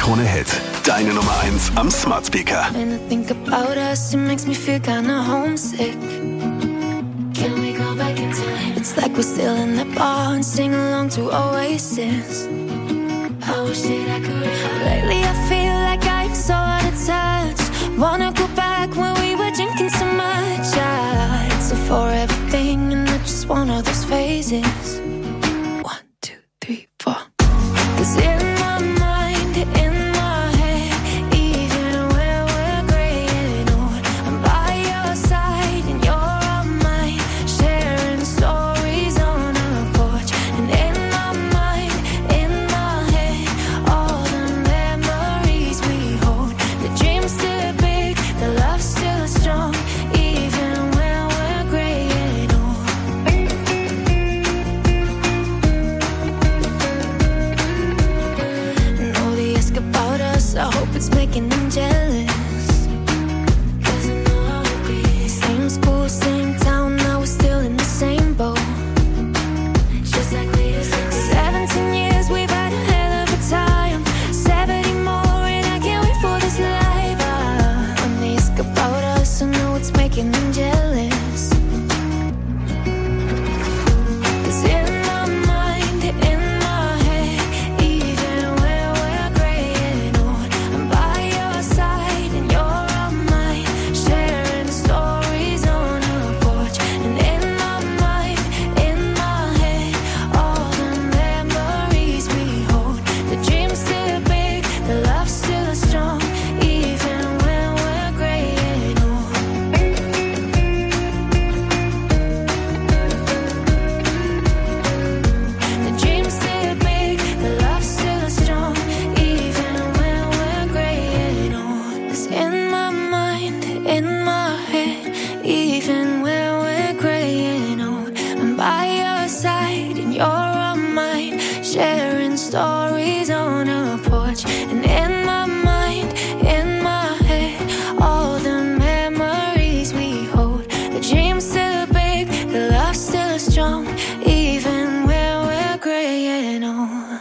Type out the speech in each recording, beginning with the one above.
Krone-Hit. Deine Nummer 1 am Smart Speaker. When I think about us, it makes me feel kinda homesick. Can we go back in time? It's like we're still in the bar and sing along to Oasis. I wish that I could. Lately I feel like I'm so out of touch. Wanna go back when we were drinking so much. It's a forever thing and not just one of those phases. 1, 2, 3, 4. 'Cause in my mind, in my head, even when we're graying old, I'm by your side and you're on mine, sharing stories on a porch. And in my mind, in my head, all the memories we hold. The dream's still big, the love's still strong, even when we're graying old. And all they ask about us, I hope it's making them jealous. 'Cause I know how it be. Same school, same town, now we're still in the same boat. Just like we used to be. 17 years, we've had a hell of a time. 70 more, and I can't wait for this life. When they ask about us, I know it's making them jealous. 'Cause in my mind, in my head, even when we're graying old, I'm by your side and you're on mine, sharing stories on a porch. And in my mind, in my head, all the memories we hold. The dream's still big, the love's still strong, even when we're graying old. The dream's still big, the love's still strong, even when we're graying old. 'Cause in my mind, in my head, even when we're graying old, I'm by your side and you're on mine, sharing stories on a porch. And in my mind, in my head, all the memories we hold. The dream's still big, the love's still strong, even when we're graying old.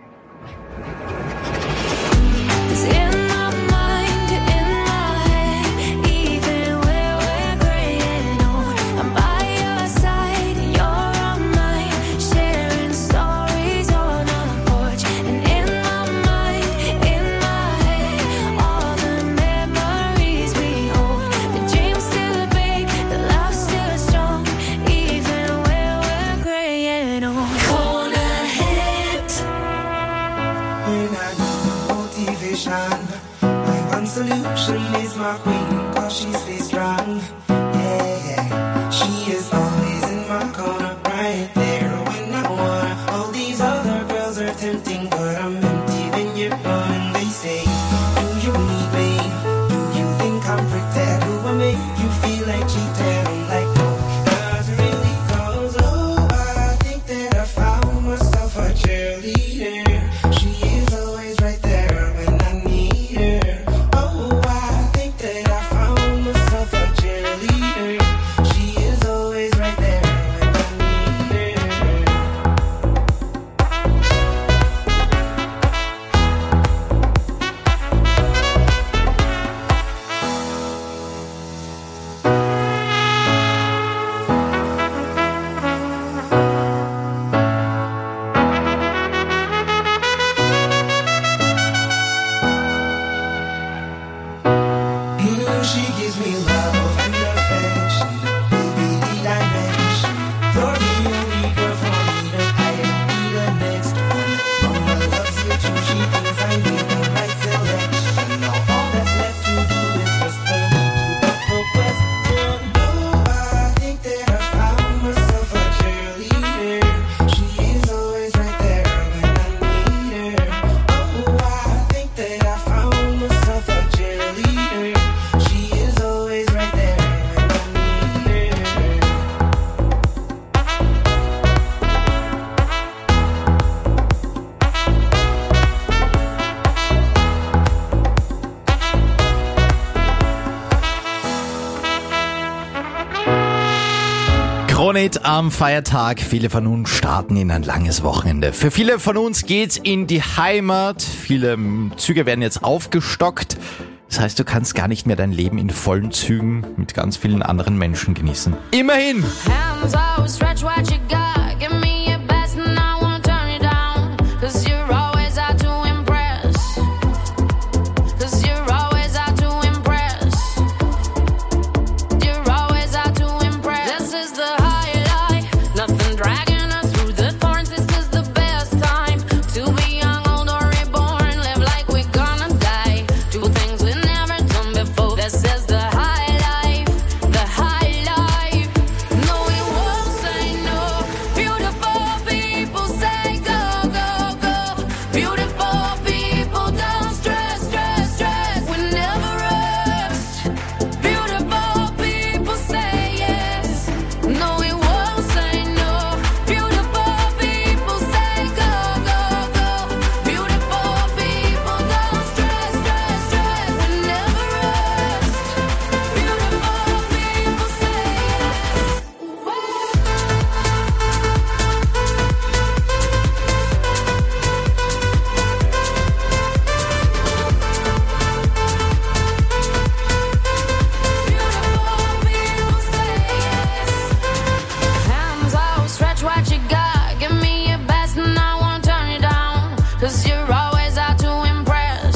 'Cause in my mind, in my head, even when we're graying old, I'm by your side and you're on mine, sharing stories on a porch. And in my mind, in my head, all the memories we hold. The dream's still big, the love's still strong, even when we're graying old. Corner hit. When I need motivation, my one solution is my queen, 'cause she stays strong. Yeah, yeah. She is always in my corner, right there when I wanna. All these other girls are tempting, but I'm empty when you're gone. And they say, do you need me? Do you think I'm pretend? Do I make you feel like cheating? I'm like, no, not really, 'cause I think that I found myself a cheerleader. She is always right there when I need her. Oh, I think that I found myself a cheerleader. She is always right there when I need her. Krone-Hit am Feiertag. Viele von uns starten in ein langes Wochenende. Für viele von uns geht's in die Heimat. Viele Züge werden jetzt aufgestockt. Das heißt, du kannst gar nicht mehr dein Leben in vollen Zügen mit ganz vielen anderen Menschen genießen. Immerhin! Hands out, stretch what you got. Give me your best and I won't turn you down. 'Cause you're always out to impress. 'Cause you're always out to impress. You're always out to impress. This is the highlight. Nothing dragging us through the thorns. This is the best time to be young, old or reborn. Live like we're gonna die. Do things we never done before. This is the high life. The high life. No, we won't say no. Beautiful people say go, go, go. Beautiful people don't stress, stress, stress. We never rest. Beautiful people say yes. No, we won't say no. Beautiful people say go, go, go. Beautiful people don't stress, stress, stress. We never rest. Beautiful people say yes. Beautiful people say yes. Hands out, stretch what you got. Give me your best and I won't turn you down. 'Cause you're always out to impress.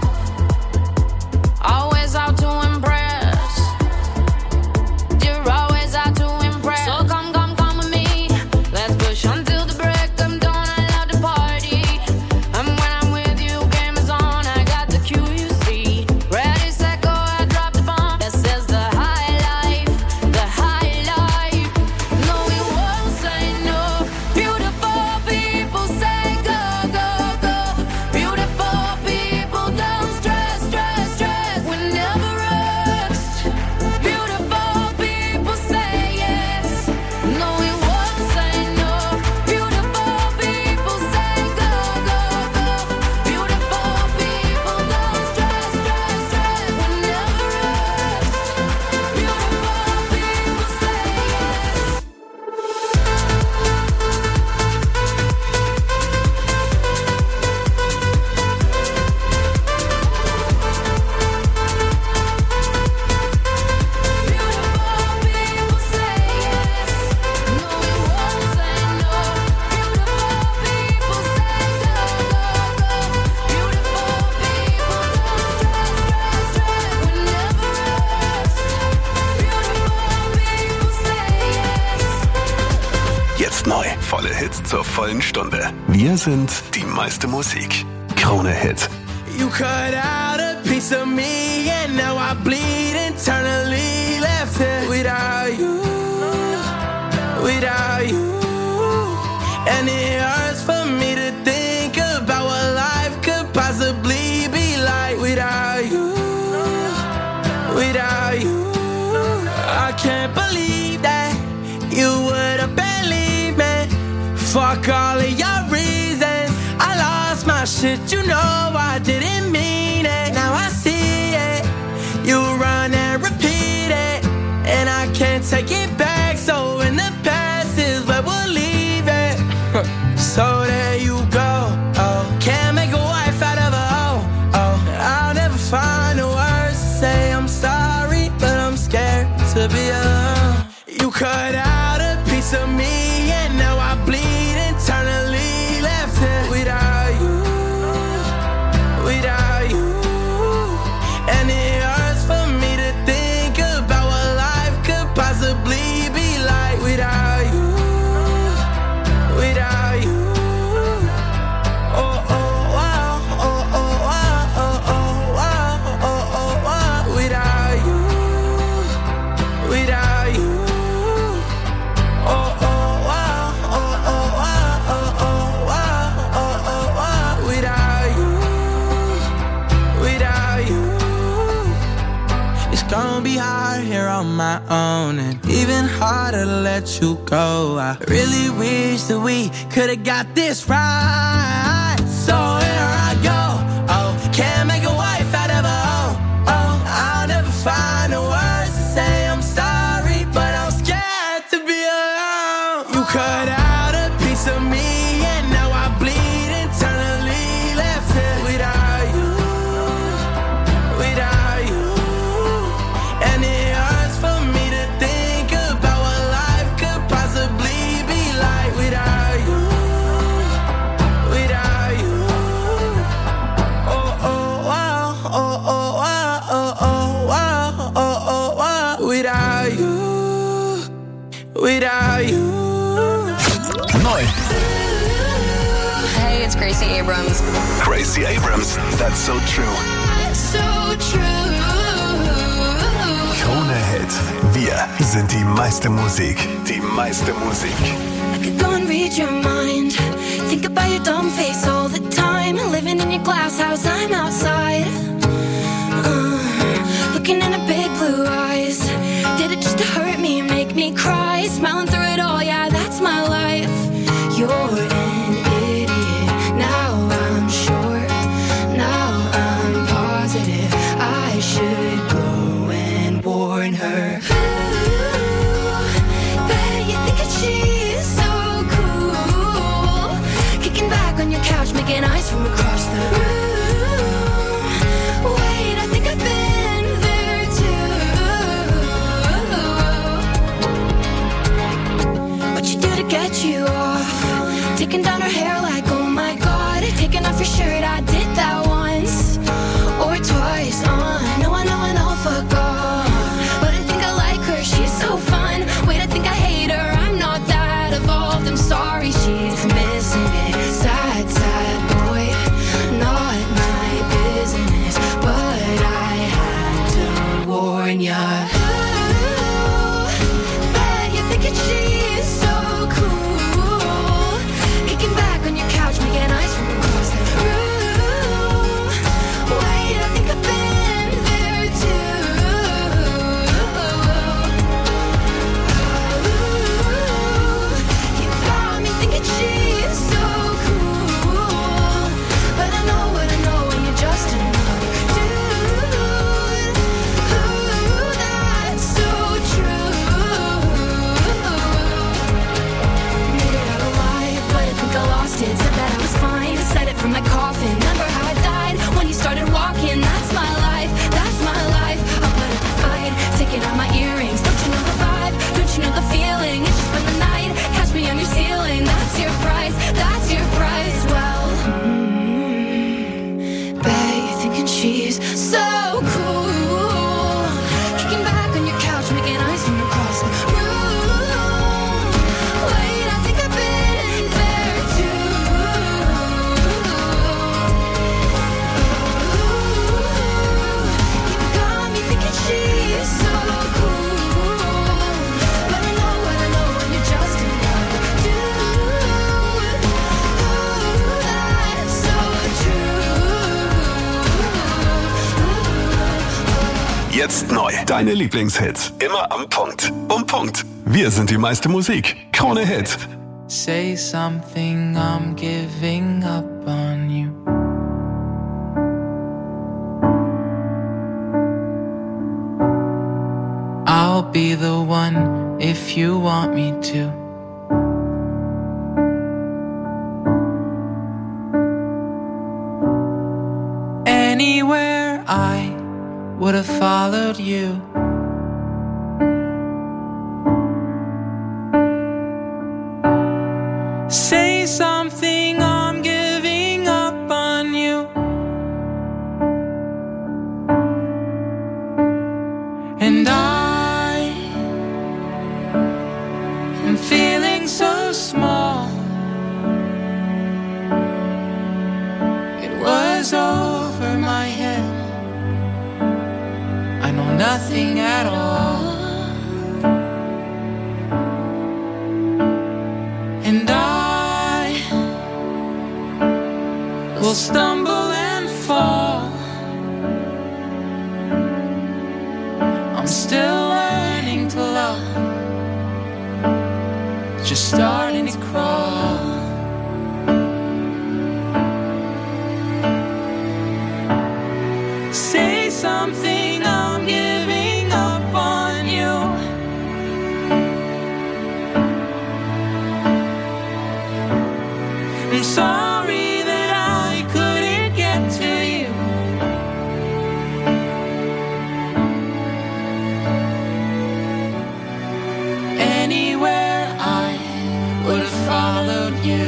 Always out to impress. You're always out to impress. So come, come, come with me. Let's push until the break of dawn. I love to party. And when I'm with you, game is on. I got the cue, you see. Ready, set, go, I drop the bomb. This is the high life. The high life. No, we won't say no. Beautiful people say go, go, go. Beautiful people don't stress, stress, stress. We never rest. Beautiful people say yes. No, we won't say no. Beautiful people say go, go, go. Beautiful people don't stress, stress, stress. We never rest. Beautiful people say yes. Beautiful people say yes. No, we won't say no. Beautiful people say go, go, go. Beautiful people don't stress, stress, stress. We never rest. Beautiful people say yes. Jetzt neu. Volle Hits zur vollen Stunde. Wir sind die meiste Musik. Krone-Hit. You cut out a piece of me and now I bleed internally. Left here without you, without you. And it hurts for me to think about what life could possibly be like without you, without you. I can't believe that you would have believed me. Fuck all of your reasons. I lost my shit, you know I didn't mean it. Now I see it. You run and repeat it, and I can't take it back. So in the past is where we'll leave it. So there you go. Oh, can't make a wife out of a hoe. Oh, I'll never find the words to say I'm sorry, but I'm scared to be alone. You cut out a piece of me, and now I bleed internally. Left here without you, without you. And it hurts for me to think about what life could possibly be like without you, without you. Oh, oh, wow, oh, oh, wow, oh, oh, wow, oh, oh, wow. Without you, without you. Oh, oh, wow, oh, oh, wow, oh, oh, wow, oh, oh, wow. Without you, without you. It's gonna be hard here on my own, and even harder to let you go. I really wish that we could've got this right. So here I go. Oh, can't make a wife out of a hoe. Oh, I'll never find the words to say I'm sorry, but I'm scared to be alone. you, without you. Neu. Hey, it's Gracie Abrams. Gracie Abrams, That's So True. So true. Krone Hit. Wir sind die meiste Musik. Die meiste Musik. I could go and read your mind. Think about your dumb face all the time. Living in your glass house, I'm outside. Looking in her big blue eyes. Did it just to hurt me, make me cry? Smiling through it all, yeah, that's my life. You're an idiot. Now I'm sure. Now I'm positive. I should go and warn her. Bet you think that she's so cool. Kicking back on your couch, making eyes from across the room. Wait, I think I've been there too. What you do to get you off? Taking down her hair like, oh my god. Taking off your shirt, I did that once or twice. I know, fuck off. But I think I like her, she's so fun. Wait, I think I hate her, I'm not that evolved. I'm sorry, she's missing it. Sad, sad boy, not my business. But I had to warn ya. Bet you're thinking she's so cool. Kicking back on your couch, making eyes from across the room. Wait, I think I've been there too. You got me thinking she's so cool. But I know what I know, and you're just another dude. That's so true. Made it out alive, but I think I lost it. Said that I was fine, said it from my coffin. Remember how I died when you started walking? That's my life, that's my life. I'll put up a fight, taking out my earrings. Don't you know the vibe? Don't you know the feeling? It's just been the night, catch me on your ceiling. That's your price, that's your price. Well, bet you're thinking she's so cool. Kicking back on your couch, making eyes from across the room. Wait, I think I've been there too. You got me thinking she's so cool. But I know what I know, and you're just another dude. That's so true. Jetzt neu. Deine Lieblingshits. Immer am Punkt. Punkt. Wir sind die meiste Musik. Krone Hit. Say something, I'm giving up on you. I'll be the one if you want me to. Anywhere I would have followed you. Say something, I'm giving up on you. And I am feeling so small. It was over my head. I know nothing at all. And I will stumble and fall. I'm still learning to love, just starting to crawl. Say something, I'm giving up on you. I'm sorry that I couldn't get to you. Anywhere I would have followed you.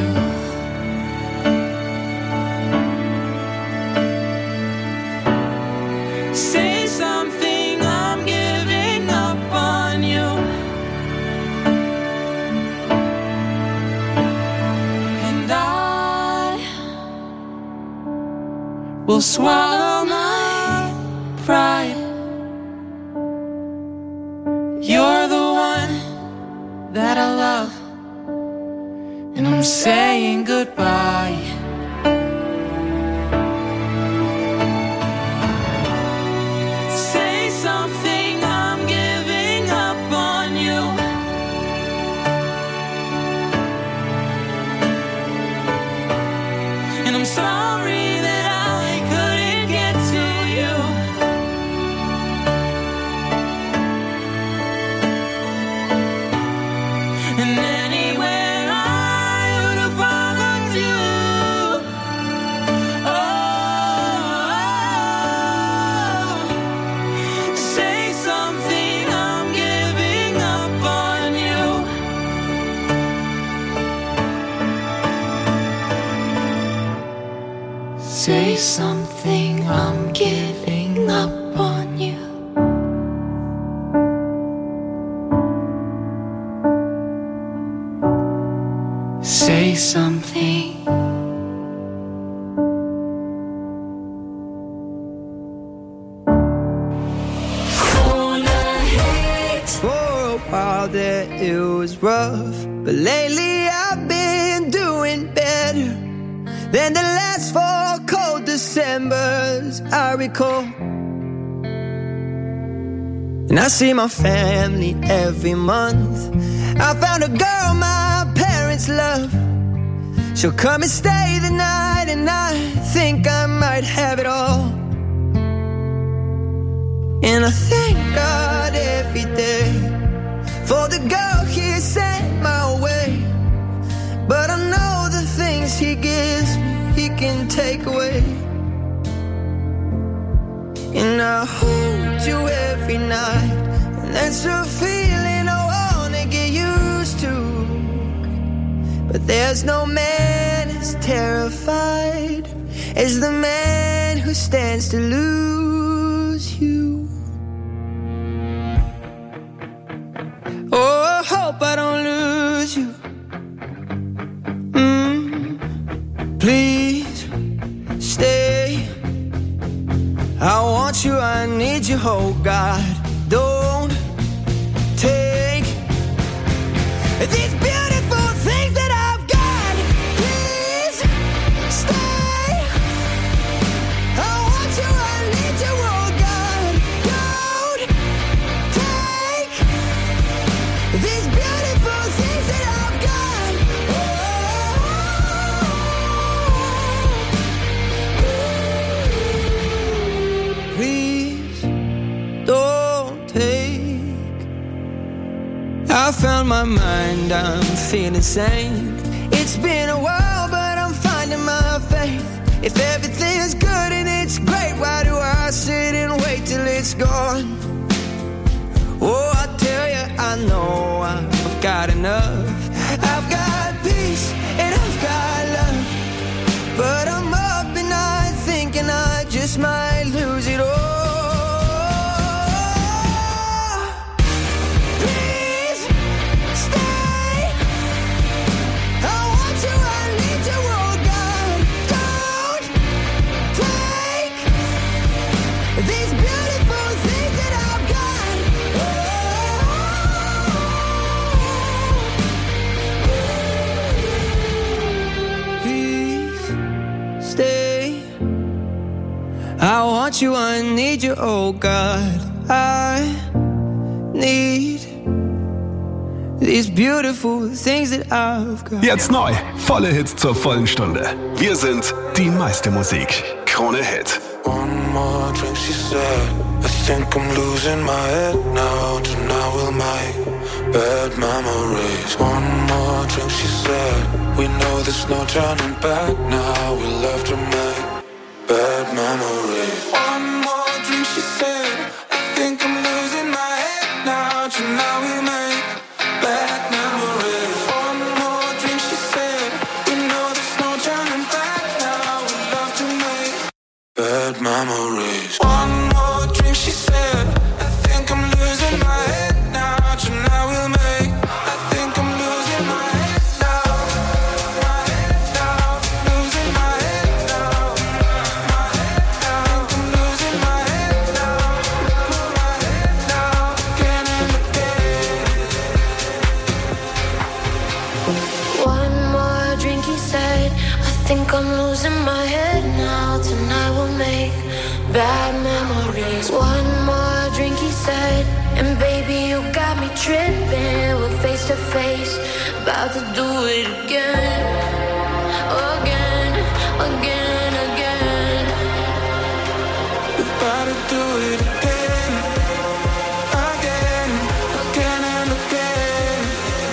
Say something, I'm giving up on you. will swallow my pride. You're the one that I love, and I'm saying goodbye. Say something, I'm giving up on you. And I'm sorry that I couldn't get to you. And anywhere I would have followed you. Oh, say something, I'm giving up on you. Say something, I'm giving up on you. Say something. For a while there it was rough, but lately I've been doing better than the last 4 cold Decembers I recall. And I see my family every month. I found a girl my parents love. She'll come and stay the night, and I think I might have it all. And I thank God every day for the girl He sent my way. But I know the things He gives me, He can take away. And I hold you every night, and that's a feeling I wanna get used to. But there's no man as terrified as the man who stands to lose you. Oh, I hope I don't lose you. Please stay. I want you, I need you, oh God. Don't take these beautiful things that I've got. Please stay. I want you, I need you, oh God. Don't take these beautiful things that I've got. Please don't take. I found my mind, I'm feeling sane. It's been a while, but I'm finding my faith. If everything's good and it's great, why do I sit and wait till it's gone? Oh, I tell you, I know I've got enough. I've got peace and I've got love. But I'm up and night thinking I just might lose it all. Please stay. I want you, I need you, oh God. Don't take these beautiful things that I've got. Please stay. I want you, I need you, oh God. I need these beautiful things that I've got. Jetzt neu. Volle Hits zur vollen Stunde. Wir sind die meiste Musik. Krone Hit. One more drink, she said. I think I'm losing my head now. Tonight we'll make bad memories. One more drink, she said. We know there's no turning back now. We'll have to make bad memories. One more drink, she said. I think I'm losing my head now. Tonight we'll make bad memories. One more drink, she said. We know there's no turning back now. We'll have to make bad memories. One more drink, she said. I think I'm losing my head now. Tonight we'll make. I think I'm losing my head now. My head now. Losing my head now. My head think I'm losing my head now. Tonight we'll make bad memories. One more drink, he said, and baby, you got me tripping. We're face to face, about to do it again. Again, again, again. We're about to do it again. Again, again and again.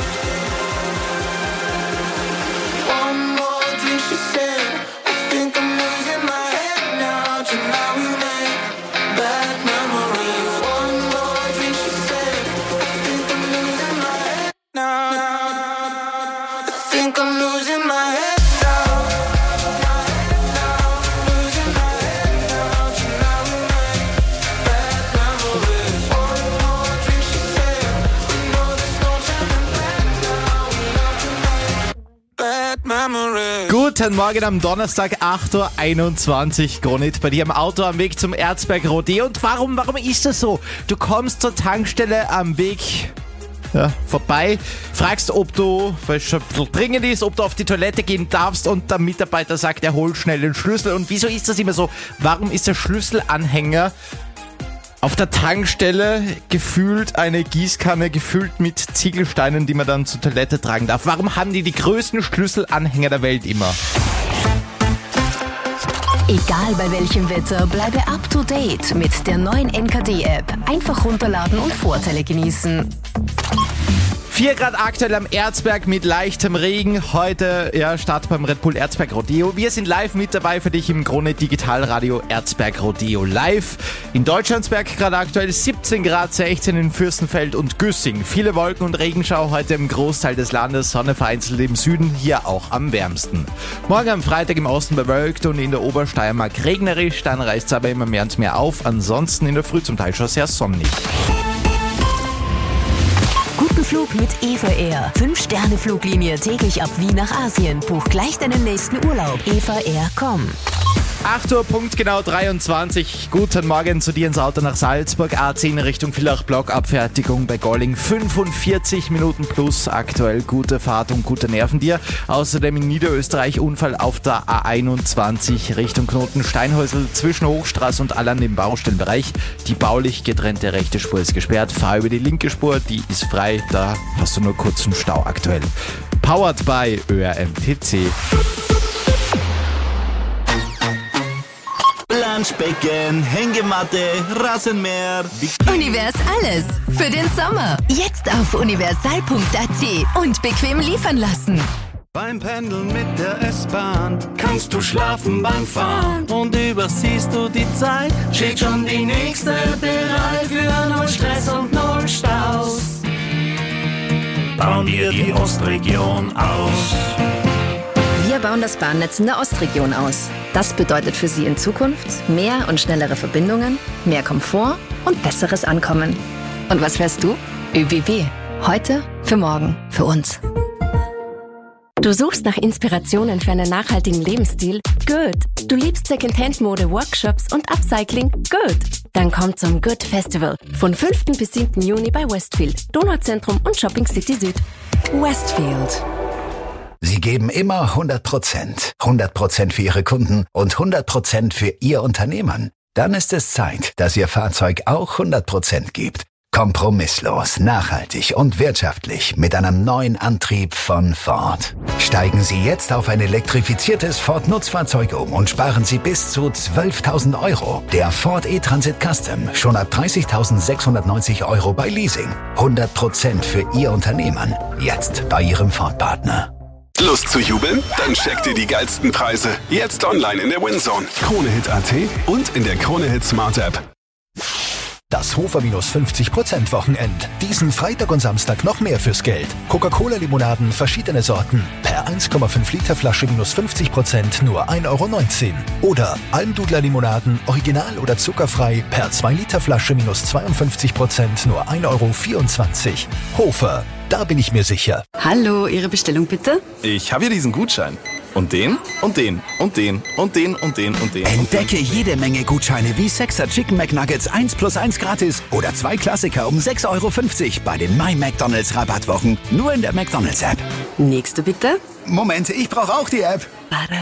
One more drink, she said, I think I'm losing my head now. Tonight we make bad memories. One more drink, she said, I think I'm losing my head now. I think I'm losing my head now. Losing my head now. Tonight we make bad memories. One more drink, she said, we know there's no turning back now. We love to make bad memories. Guten Morgen am Donnerstag, 8.21 Uhr. Kronit bei dir im Auto am Weg zum Erzberg Rodeo. Und warum ist das so? Du kommst zur Tankstelle am Weg vorbei, fragst, ob du, weil es schon ein bisschen dringend ist, ob du auf die Toilette gehen darfst und der Mitarbeiter sagt, er holt schnell den Schlüssel. Und wieso ist das immer so? Warum ist der Schlüsselanhänger auf der Tankstelle gefühlt eine Gießkanne, gefüllt mit Ziegelsteinen, die man dann zur Toilette tragen darf? Warum haben die größten Schlüsselanhänger der Welt immer? Egal bei welchem Wetter, bleibe up to date mit der neuen NKD-App. Einfach runterladen und Vorteile genießen. 4 Grad aktuell am Erzberg mit leichtem Regen. Heute Start beim Red Bull Erzberg Rodeo. Wir sind live mit dabei für dich im Krone Digitalradio Erzberg Rodeo live. In Deutschlandsberg gerade aktuell 17 Grad, 16 in Fürstenfeld und Güssing. Viele Wolken und Regenschau heute im Großteil des Landes, Sonne vereinzelt im Süden, hier auch am wärmsten. Morgen am Freitag im Osten bewölkt und in der Obersteiermark regnerisch, dann reißt es aber immer mehr und mehr auf. Ansonsten in der Früh zum Teil schon sehr sonnig. Guten Flug mit Eva Air. 5-Sterne-Fluglinie täglich ab Wien nach Asien. Buch gleich deinen nächsten Urlaub. EvaAir.com. 8 Uhr, Punkt genau 23. Guten Morgen zu dir ins Auto nach Salzburg. A10 Richtung Villach, Blockabfertigung bei Golling. 45 Minuten plus. Aktuell gute Fahrt und gute Nerven dir. Außerdem in Niederösterreich Unfall auf der A21 Richtung Knoten Steinhäusl zwischen Hochstraße und Allern im Baustellenbereich. Die baulich getrennte rechte Spur ist gesperrt. Fahr über die linke Spur, die ist frei. Da hast du nur kurzen Stau aktuell. Powered by ÖRMTC. Planschbecken, Hängematte, Rasenmäher. Univers alles für den Sommer. Jetzt auf universal.at und bequem liefern lassen. Beim Pendeln mit der S-Bahn kannst du schlafen beim Fahren und übersiehst du die Zeit. Steht schon die nächste bereit für null Stress und null Staus. Bauen wir die Ostregion aus. Wir bauen das Bahnnetz in der Ostregion aus. Das bedeutet für Sie in Zukunft mehr und schnellere Verbindungen, mehr Komfort und besseres Ankommen. Und was fährst du? ÖBB. Heute, für morgen, für uns. Du suchst nach Inspirationen für einen nachhaltigen Lebensstil? Gut. Du liebst Secondhand-Mode, Workshops und Upcycling? Gut. Dann komm zum Good Festival von 5. bis 7. Juni bei Westfield, Donauzentrum und Shopping City Süd. Westfield. Sie geben immer 100%. 100% für Ihre Kunden und 100% für Ihr Unternehmen. Dann ist es Zeit, dass Ihr Fahrzeug auch 100% gibt. Kompromisslos, nachhaltig und wirtschaftlich mit einem neuen Antrieb von Ford. Steigen Sie jetzt auf ein elektrifiziertes Ford-Nutzfahrzeug um und sparen Sie bis zu 12.000 €. Der Ford E-Transit Custom schon ab 30.690 € bei Leasing. 100% für Ihr Unternehmen. Jetzt bei Ihrem Ford-Partner. Lust zu jubeln? Dann checkt ihr die geilsten Preise. Jetzt online in der WinZone. KroneHit.at und in der KroneHit Smart App. Das Hofer-50% Wochenend. Diesen Freitag und Samstag noch mehr fürs Geld. Coca-Cola-Limonaden, verschiedene Sorten. Per 1,5 Liter Flasche -50%, nur 1,19 €. Oder Almdudler-Limonaden, original oder zuckerfrei, per 2 Liter Flasche -52%, nur 1,24 €. Hofer, da bin ich mir sicher. Hallo, Ihre Bestellung bitte? Ich habe hier diesen Gutschein. Und den und den und den und den und den und den. Entdecke jede Menge Gutscheine wie 6er Chicken McNuggets 1+1 gratis oder 2 Klassiker um 6,50 € bei den My McDonald's Rabattwochen. Nur in der McDonald's App. Nächste bitte. Moment, ich brauche auch die App.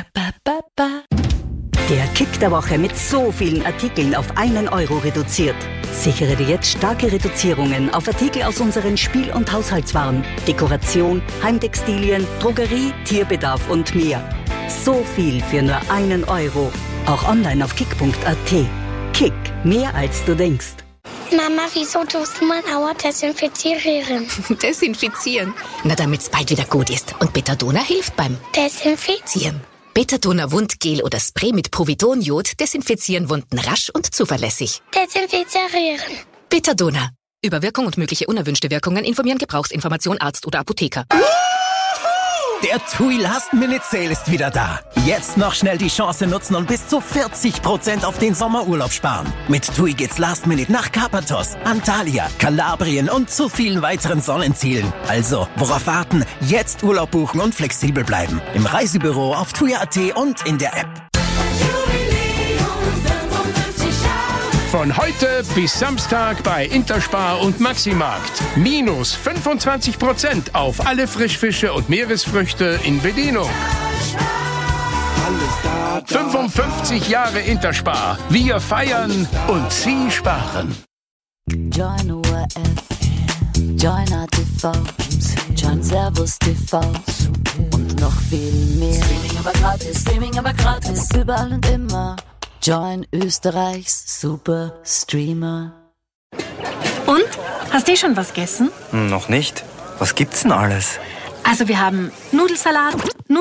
Der Kick der Woche mit so vielen Artikeln auf 1 € reduziert. Sichere dir jetzt starke Reduzierungen auf Artikel aus unseren Spiel- und Haushaltswaren, Dekoration, Heimtextilien, Drogerie, Tierbedarf und mehr. So viel für nur 1 €. Auch online auf kick.at. Kick, mehr als du denkst. Mama, wieso tust du mein Auer desinfizieren? Desinfizieren? Na, damit's bald wieder gut ist. Und Betadona hilft beim Desinfizieren. Betadona Wundgel oder Spray mit Povidonjod desinfizieren Wunden rasch und zuverlässig. Desinfizieren. Betadona. Über Wirkung und mögliche unerwünschte Wirkungen informieren Gebrauchsinformation Arzt oder Apotheker. Der TUI Last Minute Sale ist wieder da. Jetzt noch schnell die Chance nutzen und bis zu 40% auf den Sommerurlaub sparen. Mit TUI geht's Last Minute nach Karpathos, Antalya, Kalabrien und zu vielen weiteren Sonnenzielen. Also, worauf warten? Jetzt Urlaub buchen und flexibel bleiben. Im Reisebüro, auf TUI.at und in der App. Von heute bis Samstag bei Interspar und Maximarkt. Minus 25% auf alle Frischfische und Meeresfrüchte in Bedienung. 55 Jahre Interspar. Wir feiern und Sie sparen. Join ORF, Join ATV, Join Servus TV und noch viel mehr. Streaming aber gratis, überall und immer. Join Österreichs Super Streamer. Und? Hast du schon was gegessen? Noch nicht. Was gibt's denn alles? Also wir haben Nudelsalat.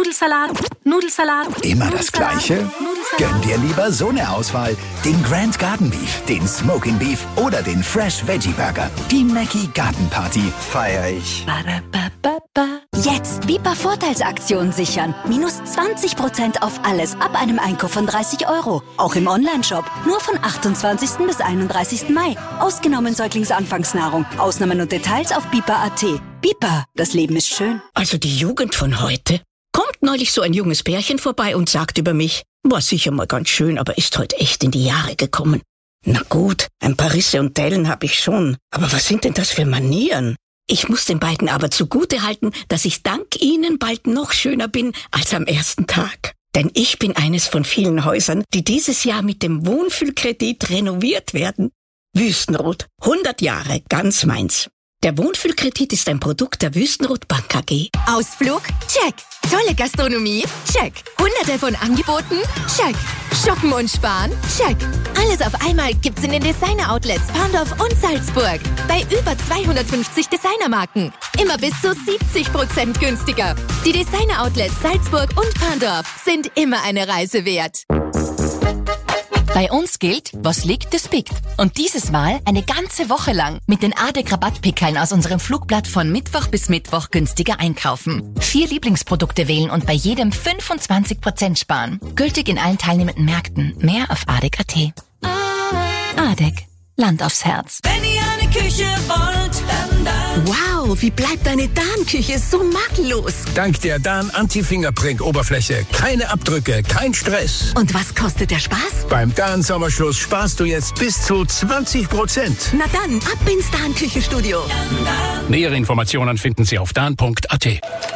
Immer das Gleiche? Gönn dir lieber so eine Auswahl. Den Grand Garden Beef, den Smoking Beef oder den Fresh Veggie Burger. Die Mackie Garden Party feier ich. Jetzt Bipa Vorteilsaktion sichern. Minus 20% auf alles ab einem Einkauf von 30 €. Auch im Onlineshop. Nur von 28. bis 31. Mai. Ausgenommen Säuglingsanfangsnahrung. Ausnahmen und Details auf bipa.at. Bipa, das Leben ist schön. Also die Jugend von heute. Kommt neulich so ein junges Pärchen vorbei und sagt über mich, war sicher mal ganz schön, aber ist heute echt in die Jahre gekommen. Na gut, ein paar Risse und Dellen habe ich schon. Aber was sind denn das für Manieren? Ich muss den beiden aber zugute halten, dass ich dank ihnen bald noch schöner bin als am ersten Tag. Denn ich bin eines von vielen Häusern, die dieses Jahr mit dem Wohnfühlkredit renoviert werden. Wüstenrot, 100 Jahre, ganz meins. Der Wohnfühlkredit ist ein Produkt der Wüstenrot Bank AG. Ausflug? Check. Tolle Gastronomie? Check. Hunderte von Angeboten? Check. Shoppen und sparen? Check. Alles auf einmal gibt's in den Designer-Outlets Parndorf und Salzburg. Bei über 250 Designermarken. Immer bis zu 70% günstiger. Die Designer-Outlets Salzburg und Parndorf sind immer eine Reise wert. Bei uns gilt, was liegt, das pickt. Und dieses Mal eine ganze Woche lang mit den ADEC-Rabattpickeln aus unserem Flugblatt von Mittwoch bis Mittwoch günstiger einkaufen. 4 Lieblingsprodukte wählen und bei jedem 25% sparen. Gültig in allen teilnehmenden Märkten. Mehr auf ADEC.at. ADEC. Land aufs Herz. Wenn ihr eine Küche wollt, dann. Wow, wie bleibt deine Darnküche so makellos? Dank der Dan Anti-Fingerprint-Oberfläche. Keine Abdrücke, kein Stress. Und was kostet der Spaß? Beim Dan Sommerschluss sparst du jetzt bis zu 20%. Na dann, ab ins Dan-Küchenstudio. Nähere Informationen finden Sie auf dan.at.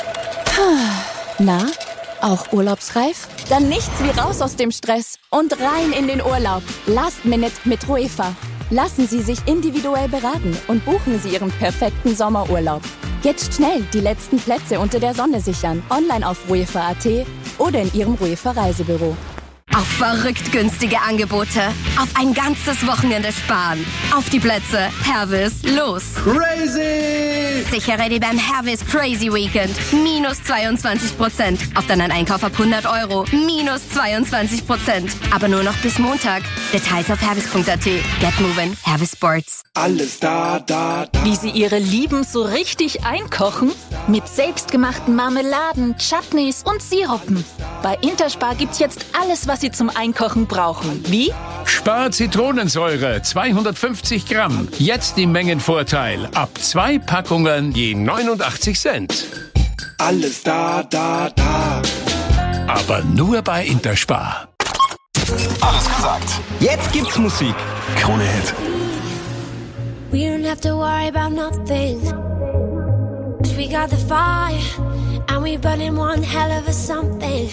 Na, auch urlaubsreif? Dann nichts wie raus aus dem Stress und rein in den Urlaub. Last Minute mit Ruefa. Lassen Sie sich individuell beraten und buchen Sie Ihren perfekten Sommerurlaub. Jetzt schnell die letzten Plätze unter der Sonne sichern. Online auf ruefa.at oder in Ihrem Ruefa Reisebüro. Auf verrückt günstige Angebote. Auf ein ganzes Wochenende sparen. Auf die Plätze. Hervis, los. Crazy! Sichere dir beim Hervis Crazy Weekend. Minus 22%. Auf deinen Einkauf ab 100 €. Minus 22%. Aber nur noch bis Montag. Details auf hervis.at. Get moving. Hervis Sports. Alles da. Wie Sie Ihre Lieben so richtig einkochen? Mit selbstgemachten Marmeladen, Chutneys und Sirupen. Bei Interspar gibt's jetzt alles, was Sie zum Einkochen brauchen. Wie? Spar Zitronensäure, 250 Gramm. Jetzt im Mengenvorteil. Ab 2 Packungen je 89 Cent. Alles da. Aber nur bei Interspar. Alles gesagt. Jetzt gibt's Musik. Krone Hit. We don't have to worry about nothing. 'Cause we got the fire and we burning one hell of a something.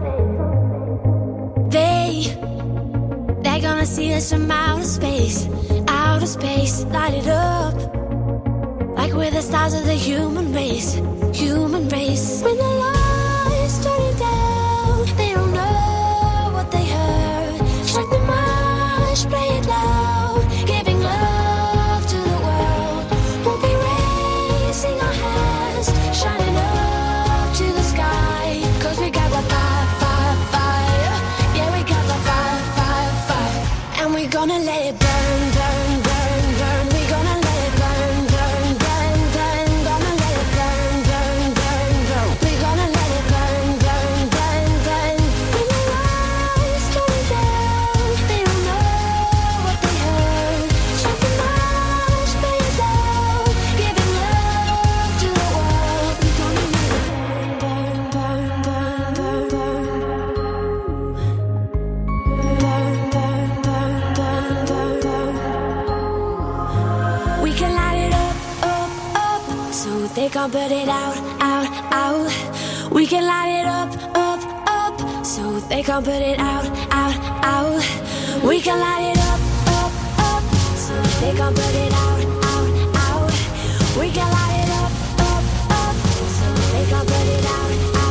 They're gonna see us from outer space, light it up. Like we're the stars of the human race. When the lights turn down, they don't know what they heard. Strike the march, play it loud, giving love to the world. We'll be raising our hands, shining up to the sky. 'Cause we got the fire. Yeah, we got the fire. And we're gonna let it burn. We're gonna let it burn. Gonna let it burn. We're gonna let it burn. When the lights turn down, they don't know what they heard. Strike the march, play it loud, giving love to the world. We're gonna let it burn. We can light it up, so they can't put it out. We can light it up, so they can't put it out. We can light it up, so they can't put it out. We can light it up, so they can't put it out.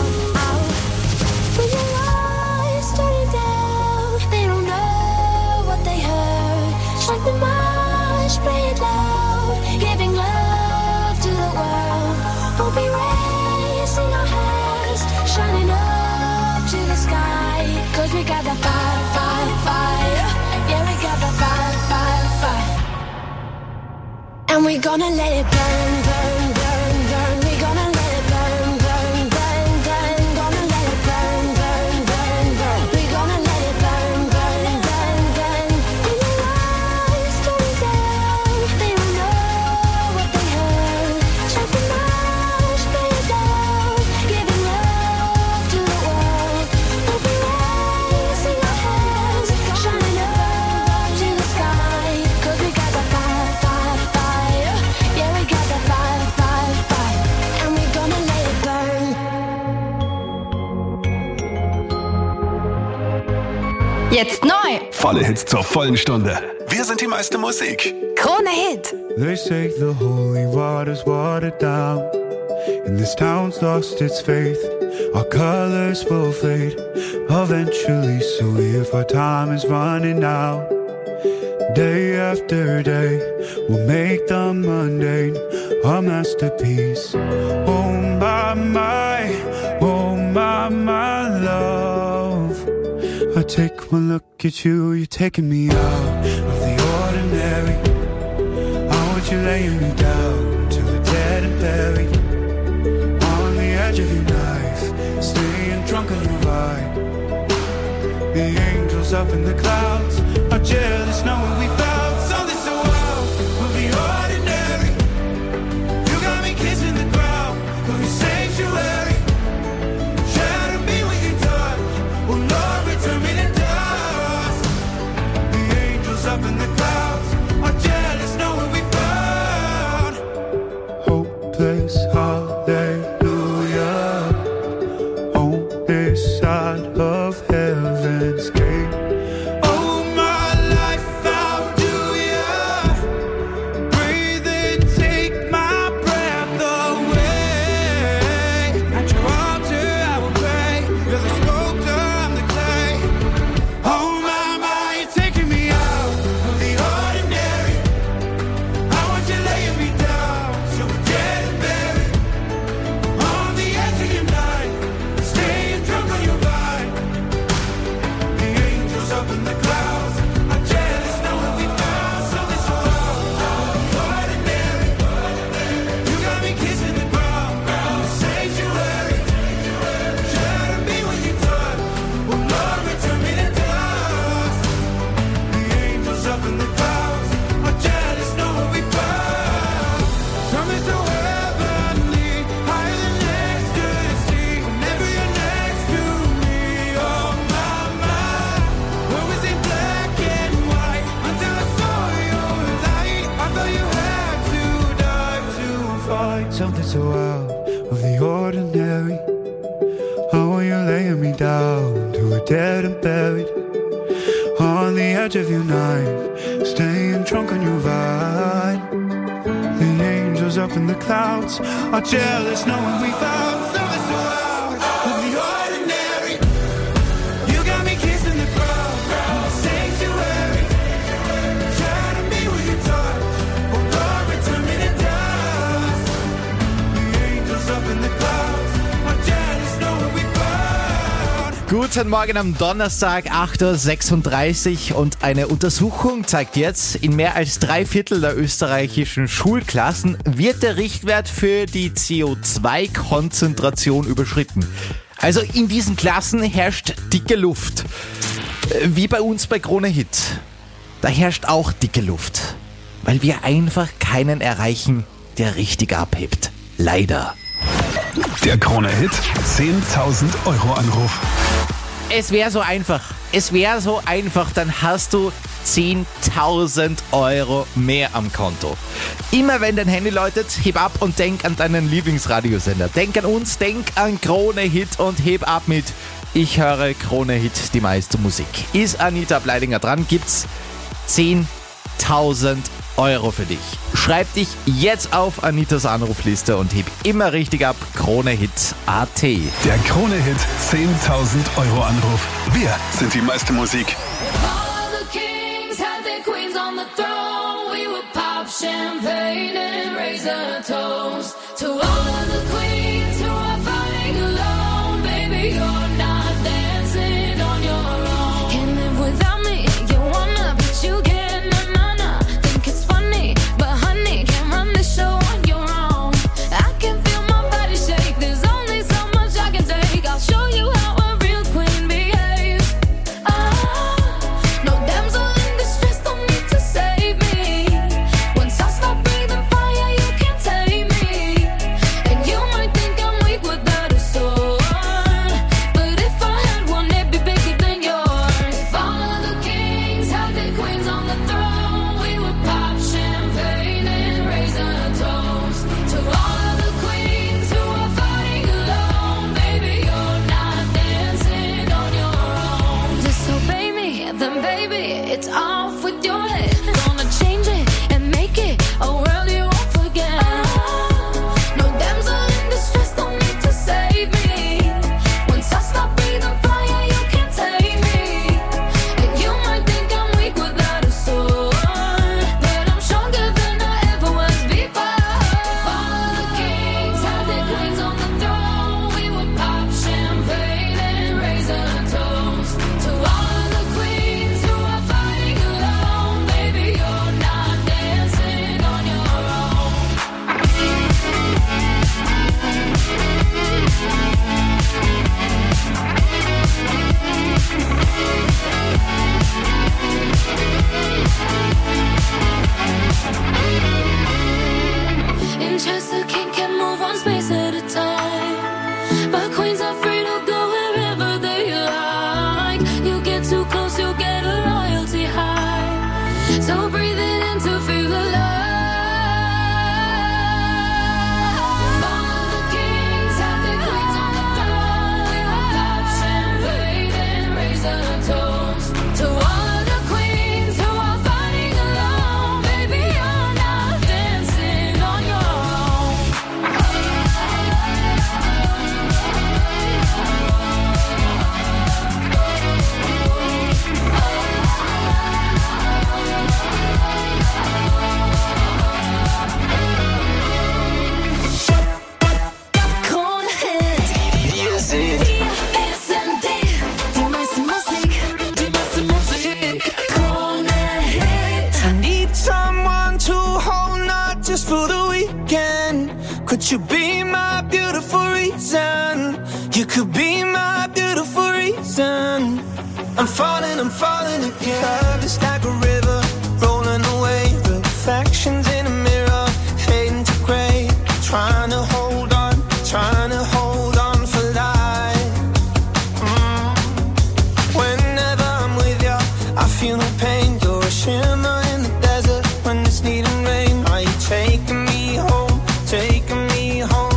When the lights turn down, they don't know what they heard. Strike the march, play it loud, giving love to the world. We'll be raising our hands, shining up to the sky. 'Cause we got the fire. Yeah, we got the fire. And we're gonna let it burn. We're gonna let it burn. Gonna let it burn. We're gonna let it burn. When the lights turn down, they don't know what they heard. Strike the march, play it loud, giving love to the world. We'll be raising our hands, shining up to the sky. 'Cause we got the fire. Yeah, we got the fire. And we're gonna let it burn. Jetzt neu. Volle Hits zur vollen Stunde. Wir sind die meiste Musik. Krone Hit. They say the holy water's watered down, and this town's lost its faith. Our colors will fade eventually, so if our time is running out, day after day, we'll make the mundane a masterpiece. Oh my love, I take one look at you, you're taking me out of the ordinary. I want you laying me down till we're dead and buried, on the edge of your knife, staying drunk on your vibe. The angels up in the clouds are jealous knowing we found something so wild. We'll be ordinary. You got me kissing the ground, we'll be sanctuary. Shadow me with your touch, oh Lord, return me to dust. The angels up in the clouds are jealous knowing we found hopeless hallelujah on this side of heaven's gate. Oh my life, how do ya breathe and take my breath away? At your altar I will pray, you're the sculptor, I'm the clay. Oh my, you're taking me out of the ordinary. I want you laying me down, so we're dead and buried, so out of the ordinary. How are you laying me down to a dead and buried? On the edge of your night, staying drunk on your vine. The angels up in the clouds are jealous knowing we found something so out of the ordinary. You got me kissing the ground, sanctuary. Trying to be with your touch, oh God, return me to dust. The angels up in the clouds are jealous knowing we found. Guten Morgen am Donnerstag, 8.36 Uhr und eine Untersuchung zeigt jetzt, in mehr als 3/4 der österreichischen Schulklassen wird der Richtwert für die CO2-Konzentration überschritten. Also in diesen Klassen herrscht dicke Luft. Wie bei uns bei Krone Hit. Da herrscht auch dicke Luft, weil wir einfach keinen erreichen, der richtig abhebt. Leider. Der Krone Hit 10.000 Euro Anruf. Es wäre so einfach. Dann hast du 10.000 Euro mehr am Konto. Immer wenn dein Handy läutet, heb ab und denk an deinen Lieblingsradiosender. Denk an uns, denk an Krone Hit und heb ab mit Ich höre Krone Hit, die meiste Musik. Ist Anita Bleidinger dran, gibt's 10.000 Euro für dich. Schreib dich jetzt auf Anitas Anrufliste und heb immer richtig ab. KroneHit.at. Der Krone Hit 10.000 Euro Anruf. Wir sind die meiste Musik. Could you be my beautiful reason? You could be my beautiful reason. I'm falling again. Love is like a river, rolling away. Reflections in a mirror, fading to grey. Trying to hold on for life. Whenever I'm with you, I feel no pain. You're a shimmer in the desert when it's needing rain. Are you taking me home? Taking me home.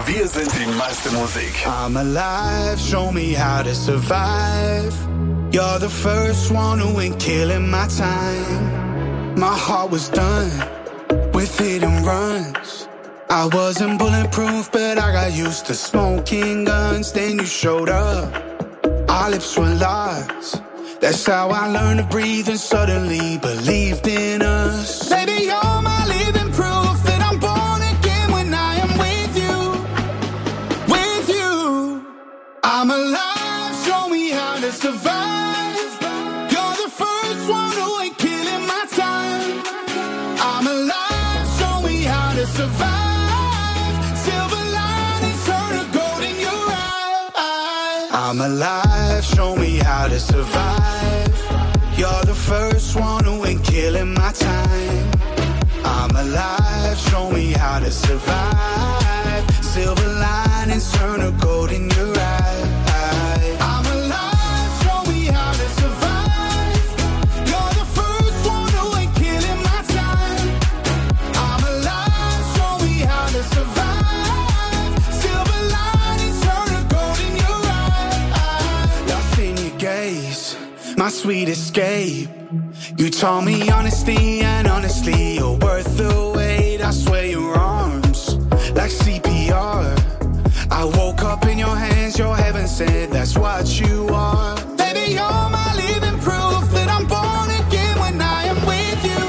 Wir sind die meiste Musik. I'm alive, show me how to survive. You're the first one who ain't killing my time. My heart was done with hit and runs. I wasn't bulletproof, but I got used to smoking guns. Then you showed up, our lips were locked. That's how I learned to breathe and suddenly believed in us. Baby, you're my living proof that I'm born again when I am with you. With you, I'm alive, show me how to survive. You're the first one who ain't killing my time. I'm alive, show me how to survive. Silver linings turn to gold in your eyes. I'm alive, show me how to survive. You're the first one who ain't killing my time. I'm alive, show me how to survive. Silver linings turn to gold in your eyes. I'm alive, show me how to survive. You're the first one who ain't killing my time. I'm alive, show me how to survive. Silver linings turn to gold in your eyes. Love in your gaze, my sweet escape. You taught me honesty, and honestly, you're worth the wait. I swear your arms, like CPR. I woke up in your hands, your heaven said that's what you are. Baby, you're my living proof that I'm born again when I am with you.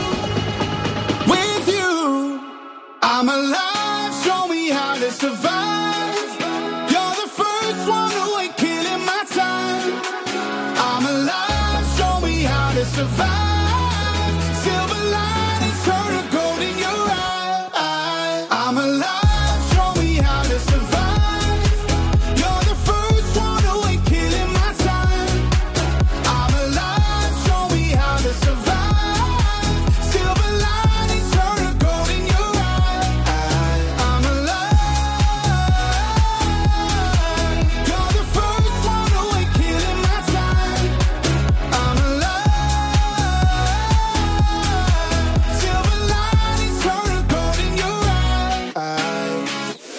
With you, I'm alive, show me how to survive. You're the first one who ain't killing my time. I'm alive, show me how to survive. Silver linings turn to gold in your eyes. I'm alive, show me how to survive. You're the first one who ain't killing my time. I'm alive, show me how to survive. Silver linings turn to gold in your eyes. I'm alive. You're the first one who ain't killing my time. I'm alive. Silver linings turn to gold in your eyes.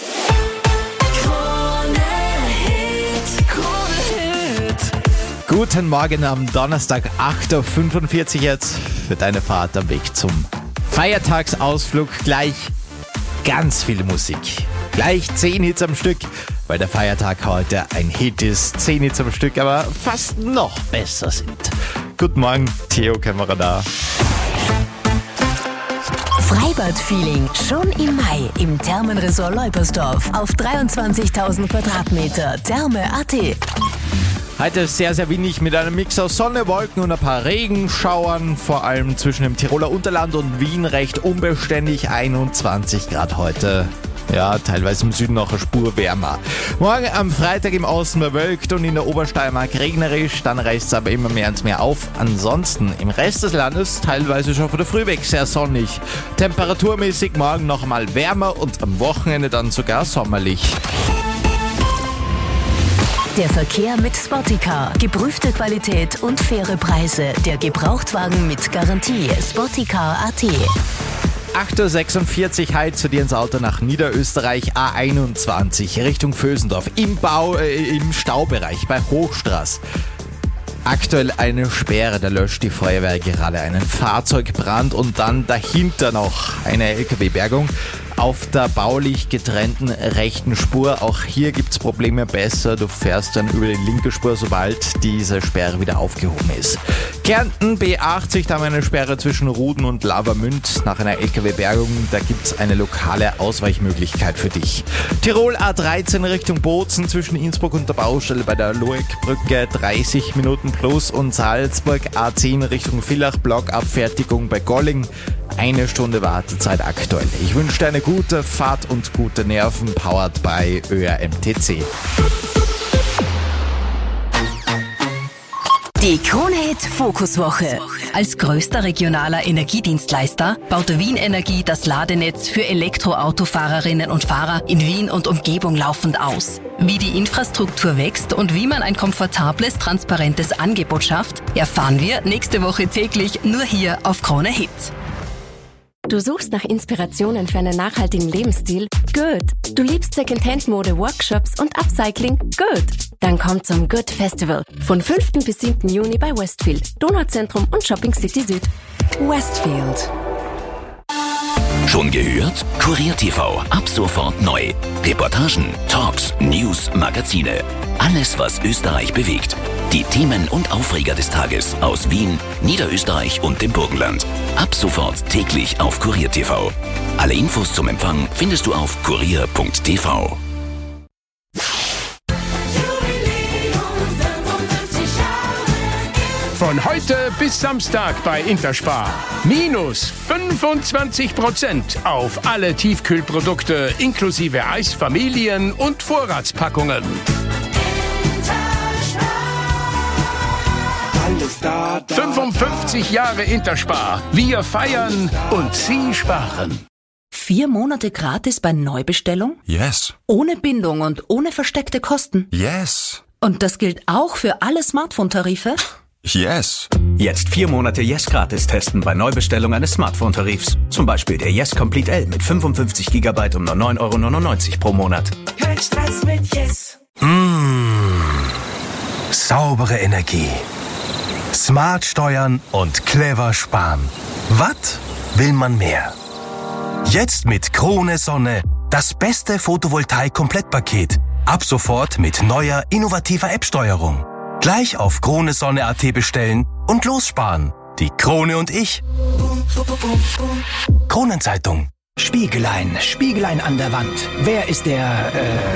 Krone Hit. Guten Morgen am Donnerstag, 8.45 Uhr jetzt für deine Fahrt am Weg zum Feiertagsausflug. Gleich ganz viel Musik. Gleich 10 Hits am Stück, weil der Feiertag heute ein Hit ist. 10 Hits am Stück, aber fast noch besser sind. Guten Morgen, Theo Kämmerer da. Freibad-Feeling schon im Mai im Thermenresort Leupersdorf auf 23.000 Quadratmeter. Therme.at. Heute ist sehr, sehr windig mit einem Mix aus Sonne, Wolken und ein paar Regenschauern. Vor allem zwischen dem Tiroler Unterland und Wien recht unbeständig. 21 Grad heute. Ja, teilweise im Süden noch eine Spur wärmer. Morgen am Freitag im Osten bewölkt und in der Obersteiermark regnerisch. Dann reißt es aber immer mehr und mehr auf. Ansonsten im Rest des Landes teilweise schon von der Früh weg sehr sonnig. Temperaturmäßig morgen noch einmal wärmer und am Wochenende dann sogar sommerlich. Der Verkehr mit Spoticar. Geprüfte Qualität und faire Preise. Der Gebrauchtwagen mit Garantie. Spoticar.at. 8.46 Uhr, heute zu dir ins Auto nach Niederösterreich, A21 Richtung Vösendorf, im Staubereich bei Hochstraß. Aktuell eine Sperre, da löscht die Feuerwehr gerade einen Fahrzeugbrand und dann dahinter noch eine LKW-Bergung auf der baulich getrennten rechten Spur. Auch hier gibt's Probleme besser. Du fährst dann über die linke Spur, sobald diese Sperre wieder aufgehoben ist. Kärnten B80, da haben wir eine Sperre zwischen Ruden und Labermünd nach einer LKW-Bergung. Da gibt's eine lokale Ausweichmöglichkeit für dich. Tirol A13 Richtung Bozen zwischen Innsbruck und der Baustelle bei der Loegbrücke 30 Minuten plus und Salzburg A10 Richtung Villach Blockabfertigung bei Golling. 1 Stunde Wartezeit aktuell. Ich wünsche dir eine gute Fahrt und gute Nerven, powered by ÖRMTC. Die Krone Hit Fokuswoche. Als größter regionaler Energiedienstleister baut Wien Energie das Ladenetz für Elektroautofahrerinnen und Fahrer in Wien und Umgebung laufend aus. Wie die Infrastruktur wächst und wie man ein komfortables, transparentes Angebot schafft, erfahren wir nächste Woche täglich nur hier auf Krone Hit. Du suchst nach Inspirationen für einen nachhaltigen Lebensstil? Good. Du liebst Secondhand-Mode, Workshops und Upcycling? Good. Dann komm zum Good Festival. Von 5. bis 7. Juni bei Westfield, Donauzentrum und Shopping City Süd. Westfield. Schon gehört? Kurier TV, ab sofort neu. Reportagen, Talks, News, Magazine. Alles, was Österreich bewegt. Die Themen und Aufreger des Tages aus Wien, Niederösterreich und dem Burgenland. Ab sofort täglich auf Kurier TV. Alle Infos zum Empfang findest du auf kurier.tv. Von heute bis Samstag bei Interspar. Minus 25% auf alle Tiefkühlprodukte inklusive Eis, Familien- und Vorratspackungen. 55 Jahre Interspar. Wir feiern und Sie sparen. 4 Monate gratis bei Neubestellung? Yes. Ohne Bindung und ohne versteckte Kosten? Yes. Und das gilt auch für alle Smartphone-Tarife? Yes. Jetzt 4 Monate Yes gratis testen bei Neubestellung eines Smartphone-Tarifs. Zum Beispiel der Yes Complete L mit 55 GB um nur 9,99 € pro Monat. Kein Stress mit Yes. Saubere Energie. Smart steuern und clever sparen. Was will man mehr? Jetzt mit Krone Sonne. Das beste Photovoltaik-Komplettpaket. Ab sofort mit neuer, innovativer App-Steuerung. Gleich auf kronesonne.at bestellen und lossparen. Die Krone und ich. Kronenzeitung. Spiegelein, Spiegelein an der Wand. Wer ist der,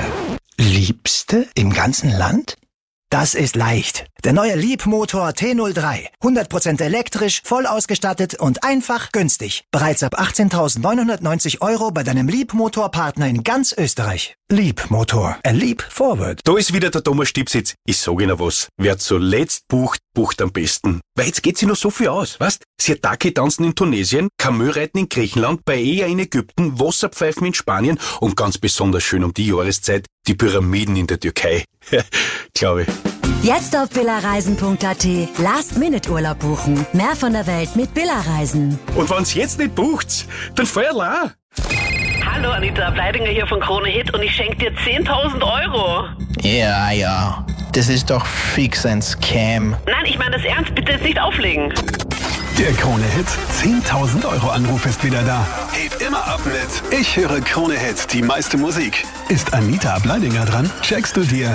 Liebste im ganzen Land? Das ist leicht. Der neue Liebmotor T03. 100% elektrisch, voll ausgestattet und einfach günstig. Bereits ab 18.990 € bei deinem Liebmotorpartner in ganz Österreich. Liebmotor. A leap forward. Da ist wieder der Thomas Stipsitz. Ich sag Ihnen was. Wer zuletzt bucht, bucht am besten. Weil jetzt geht sich noch so viel aus, weißt? Sirtaki tanzen in Tunesien, Kamö-Reiten in Griechenland, Paella in Ägypten, Wasserpfeifen in Spanien und ganz besonders schön um die Jahreszeit die Pyramiden in der Türkei. Glaube ich. Jetzt auf billerreisen.at. Last-Minute-Urlaub buchen. Mehr von der Welt mit Billerreisen. Und wenn's jetzt nicht bucht, dann Feuerla. Hallo, Anita Bleidinger hier von Krone Hit und ich schenke dir 10.000 €. Ja, das ist doch fix ein Scam. Nein, ich meine das ernst, bitte jetzt nicht auflegen. Der Krone-Hit 10.000 € Anruf ist wieder da. Heb immer ab mit Ich höre Krone-Hit, die meiste Musik. Ist Anita Bleidinger dran? Checkst du dir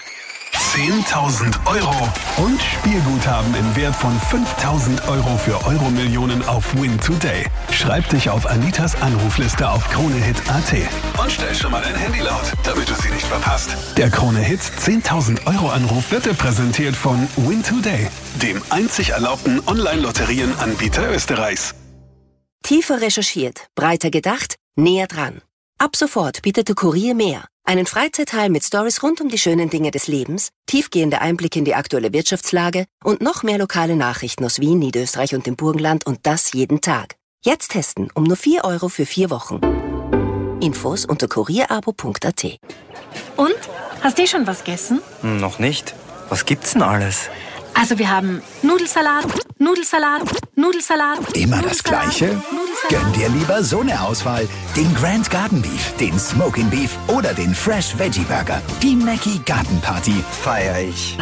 10.000 € und Spielguthaben im Wert von 5.000 € für Euro-Millionen auf Win Today. Schreib dich auf Anitas Anrufliste auf KroneHit.at und stell schon mal dein Handy laut, damit du sie nicht verpasst. Der Krone-Hit 10.000 € Anruf wird dir präsentiert von Win Today, dem einzig erlaubten Online-Lotterien-Anbieter Österreichs. Tiefer recherchiert, breiter gedacht, näher dran. Ab sofort bietet der Kurier mehr. Einen Freizeitteil mit Stories rund um die schönen Dinge des Lebens, tiefgehende Einblicke in die aktuelle Wirtschaftslage und noch mehr lokale Nachrichten aus Wien, Niederösterreich und dem Burgenland und das jeden Tag. Jetzt testen um nur 4 € für 4 Wochen. Infos unter kurierabo.at. Und? Hast du schon was gegessen? Noch nicht. Was gibt's denn alles? Also wir haben Nudelsalat, Nudelsalat, Nudelsalat. Immer das Gleiche? Gönn dir lieber so eine Auswahl. Den Grand Garden Beef, den Smoking Beef oder den Fresh Veggie Burger. Die Mackie Garden Party feier ich.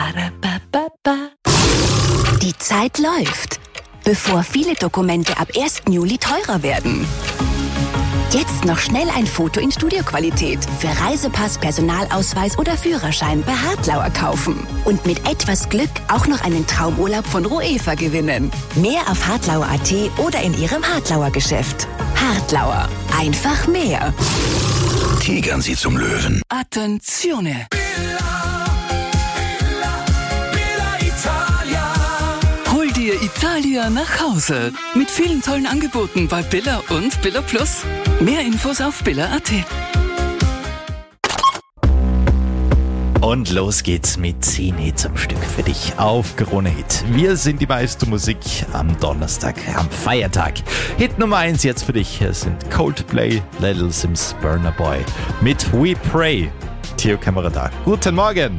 Die Zeit läuft, bevor viele Dokumente ab 1. Juli teurer werden. Jetzt noch schnell ein Foto in Studioqualität für Reisepass, Personalausweis oder Führerschein bei Hartlauer kaufen. Und mit etwas Glück auch noch einen Traumurlaub von Roefa gewinnen. Mehr auf hartlauer.at oder in Ihrem Hartlauer Geschäft. Hartlauer. Einfach mehr. Tigern Sie zum Löwen. Attenzione! Hol dir Italia nach Hause. Mit vielen tollen Angeboten bei Billa und Billa Plus. Mehr Infos auf billa.at. Und los geht's mit 10 Hits am Stück für dich auf Krone Hit. Wir sind die meiste Musik am Donnerstag, am Feiertag. Hit Nummer 1 jetzt für dich. Es sind Coldplay, Little Sims, Burna Boy mit We Pray. Theo Kamera da. Guten Morgen.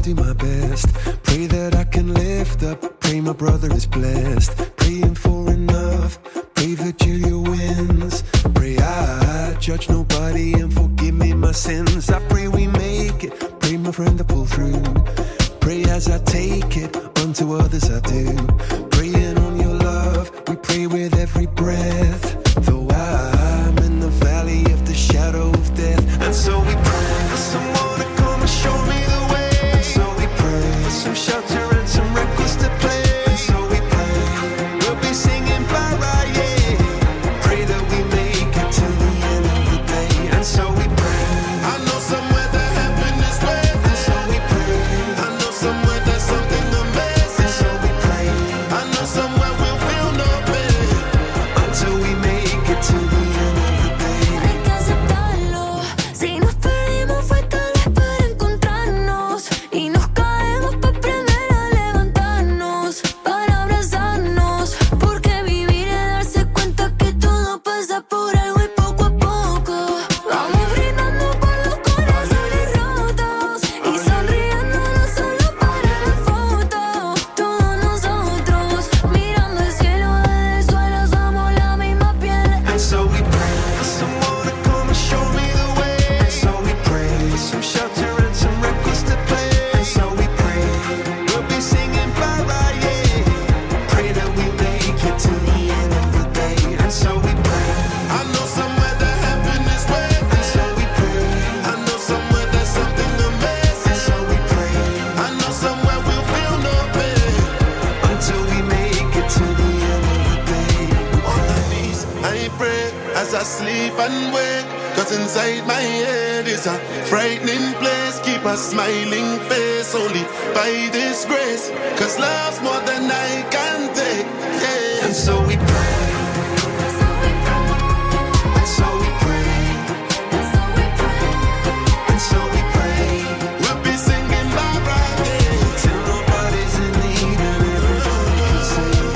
do my best. Pray that I can lift up. Pray my brother is blessed. Praying for enough. Pray Virgilia wins. Pray I judge nobody and forgive me my sins. I pray we make it. Pray my friend to pull through. Pray as I take it. Unto others I do. Praying on your love. We pray with every breath. Though I'm in the valley of the shadow of death. And so we pray for someone to come and show me the way. And so we pray for some shelter and some records to play. And so we pray we'll be singing bye-bye, yeah. Pray that we make it to the end of the day. And so we pray. I know somewhere that heaven is waiting. And so we pray. I know somewhere there's something amazing. And so we pray. I know somewhere we'll feel no pain until we make it to the end of the day. Hay que aceptarlo. Si nos perdimos fue tal vez para encontrarnos. Y nos caemos para aprender a levantarnos. Para abrazarnos. Porque vivir es darse cuenta que todo pasa por algo y poco a poco. Vamos brindando por los corazones rotos. Y sonriendo no solo para la foto. Todos nosotros mirando el cielo desde el suelo somos la misma piel. And so we pray for someone to come and show me the way. And so we pray for some shelter and some records to play. And so we pray we'll be singing bye-bye, yeah. Pray that we make it to the end of the day. And so we pray. I know somewhere that heaven is waiting. And so we pray. I know somewhere there's something amazing. And so we pray. I know somewhere we'll feel no pain until we make it to the end of the day. On my knees, I pray as I sleep and wake. Cause inside my head is a frightening place. Keep a smiling face only by this grace. Cause love's more than I can take, yeah. And so we pray. And so we pray. And so we pray. We'll be singing bye-bye, yeah. Till nobody's in need and everybody can sing.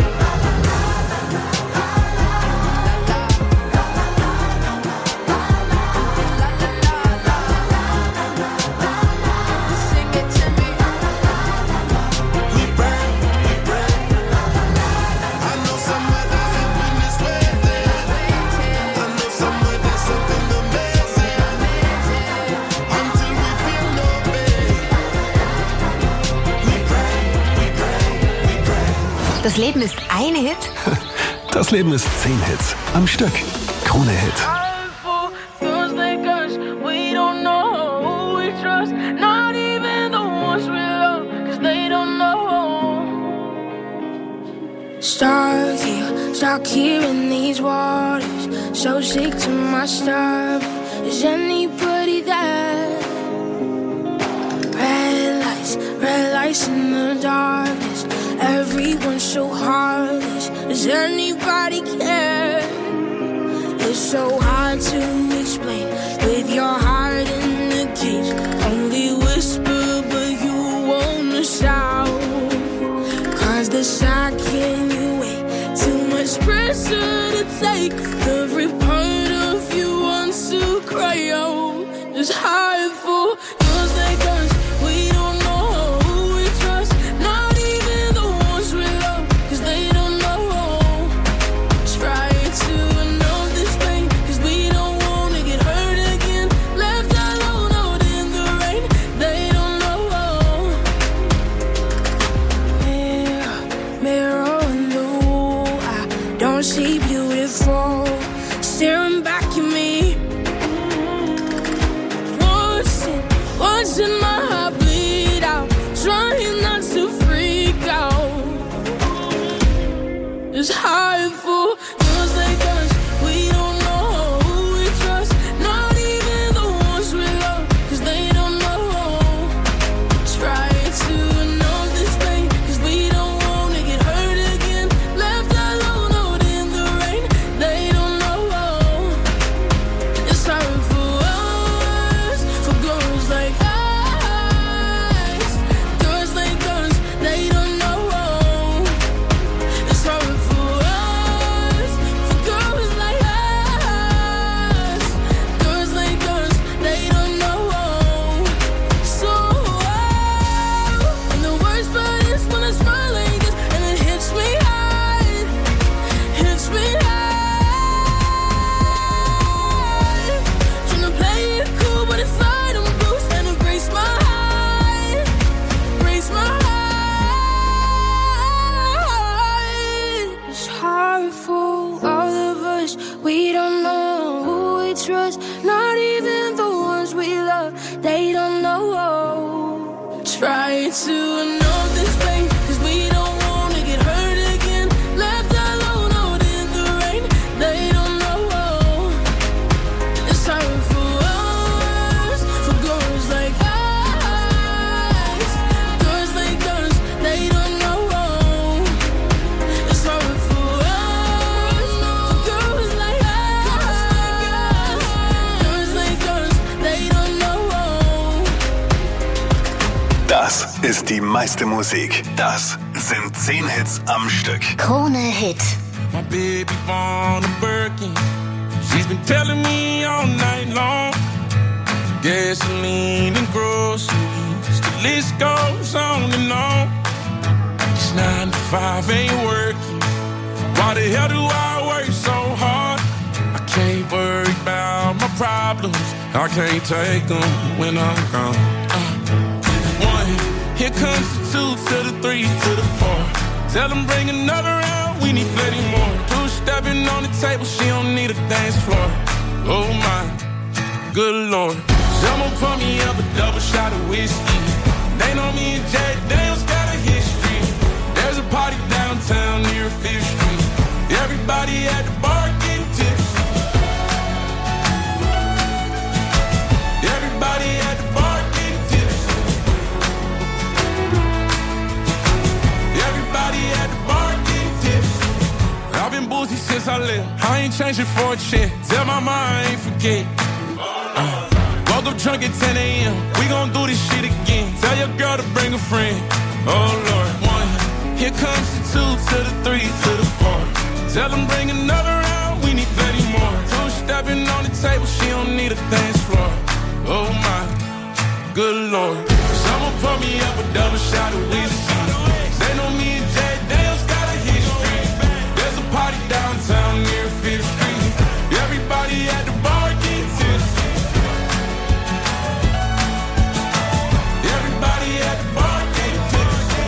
Sing it to me. We pray, we pray. I know somewhere that heaven is waiting. I know somewhere there's something amazing. Until we feel no pain. We pray, we pray, we pray. Das Leben ist ein Hit. Das Leben ist 10 Hits am Stück. Krone Hit. Feels like us, we don't know who we trust. Not even the ones we love, cause they don't know. Stuck here in these waters. So sick to my stomach. Is anybody there? Red lights in the darkness. Everyone's so heartless. Does anybody care? It's so hard to explain with your heart in the cage. Only whisper, but you wanna shout. Cause the shock can you wait? Too much pressure to take. Every part of you wants to cry out. It's hard for girls like us. We don't know who we trust. Not even the ones we love, cause they don't know. Try to know this pain, cause we don't wanna get hurt again. Left alone out in the rain, they don't know. Mirror on the wall, I don't see beautiful. Staring back at me. Watching my heart bleed out. Trying not to freak out. It's hard for girls like us. We don't know who we trust. Not even the ones we love, cause they don't know. Try to know this pain, cause we don't wanna get hurt again. Left alone out in the rain, they don't know. It's hard for us, for girls like us. Girls like us, they don't know. It's hard for us. We don't know who we trust, not even the ones we love. They don't know. Trying to know this pain, 'cause we don't wanna get hurt again. Left alone out in the rain. They don't know. It's hard for us, for girls like us. Girls like us, they don't know. It's hard for us, for girls like us. Girls like us, they don't know. Das ist die meiste Musik. Das sind 10 Hits am Stück. Krone Hit. My baby born a Birkin. She's been telling me all night long. Gasoline and groceries, the list goes on and on. It's 9 to 5, ain't working. Why the hell do I work so hard? I can't worry about my problems. I can't take them when I'm gone. 1, here comes the 2 to the 3 to the 4. Tell them bring another round, we need plenty more. 2 stepping on the table, she don't need a dance floor. Oh my, good Lord. Someone pour me up a double shot of whiskey. They know me and Jack Daniels got a history. There's a party downtown near 5th Street. Everybody at the bar getting tipsy. Everybody at the bar getting tipsy. Everybody at the bar getting tipsy. I've been boozy since I left. I ain't changing for a check. Tell my mom I ain't forget. Woke up drunk at 10 a.m. We gon' do this shit again. Tell your girl to bring a friend. Oh Lord. 1, here comes the 2 to the 3 to the 4. Tell them bring another round, we need plenty more. 2 stepping on the table, she don't need a dance floor. Oh my, good Lord. Someone pour me up a double shot of whiskey. They know me and Jack Daniels got a history. There's a party downtown near 5th Street. Everybody at the bar getting tipsy. Everybody at the bar getting tipsy.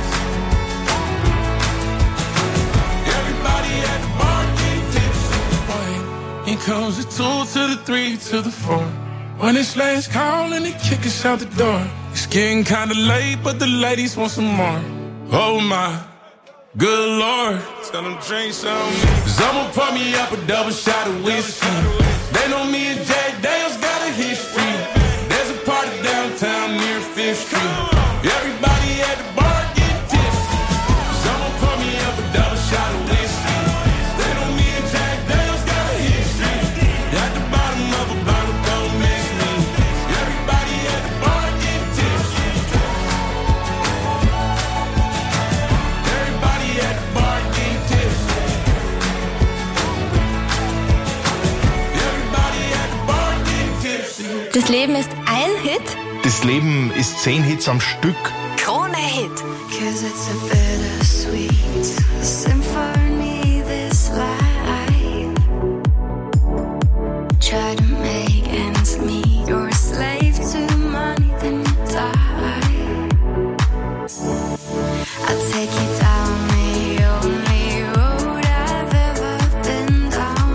Everybody at the bar getting tipsy. Here comes the 2 to the 3 to the 4. When it's last call and they kick us out the door. It's getting kinda late, but the ladies want some more. Oh my, good Lord. Tell them drink some. Someone pour me up a double shot of whiskey. They know me and Jack Daniels got a history. There's a party downtown near 5th Street. Everybody at the bar getting tipsy. Someone pour me up a double shot of whiskey. They know me and Jack Daniels got a history. At the bottom of a bottle, don't miss me. Everybody at the bar getting tipsy. Everybody at the bar getting tipsy. Everybody at the bar getting tipsy. Das Leben ist ein Hit. Das Leben ist 10 Hits am Stück. Krone Hit. 'Cause it's a bittersweet symphony, this life. Try to make ends meet. You're a slave to money, then you die. I'll take you down the only road I've ever been down.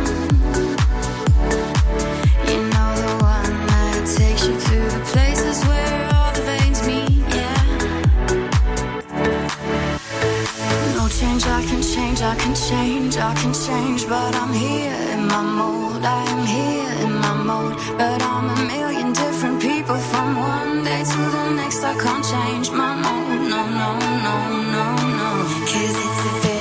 You know the one that takes you to the places where all the veins meet, yeah. No change, I can change, I can change, I can change, but I'm here in my mold. I am here in my mode, but I'm a million different people from one day to the next. I can't change my mode, no, no, no, no, no. 'Cause it's a